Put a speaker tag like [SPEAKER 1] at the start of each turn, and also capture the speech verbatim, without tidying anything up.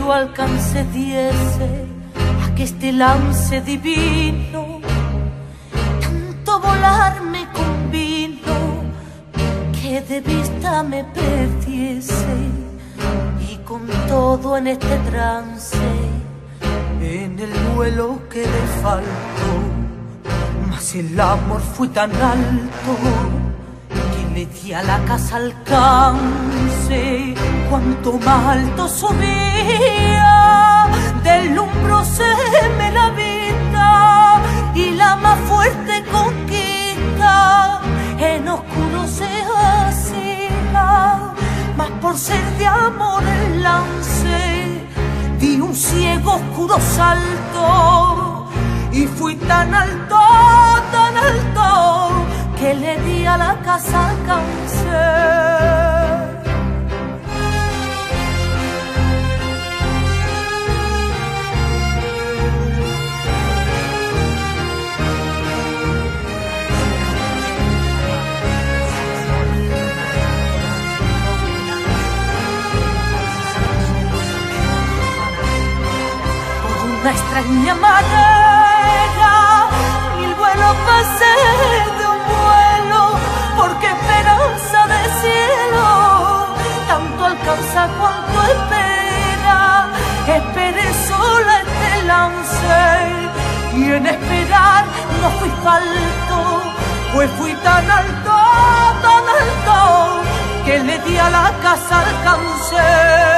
[SPEAKER 1] yo alcance diese a que este lance divino tanto volar me convino que de vista me perdiese, y con todo en este trance en el vuelo quedé falto, mas el amor fue tan alto que le di a la casa alcance. Cuanto más alto subía, deslumbroseme la vida y la más fuerte conquista en oscuro se hacía, mas por ser de amor el lance di un ciego oscuro salto y fui tan alto, tan alto que le di a la casa alcance. Una extraña manera y el vuelo pasé de un vuelo, porque esperanza de cielo tanto alcanza cuanto espera. Esperé sola este lance y en esperar no fui falto, pues fui tan alto, tan alto que le di a la casa alcance.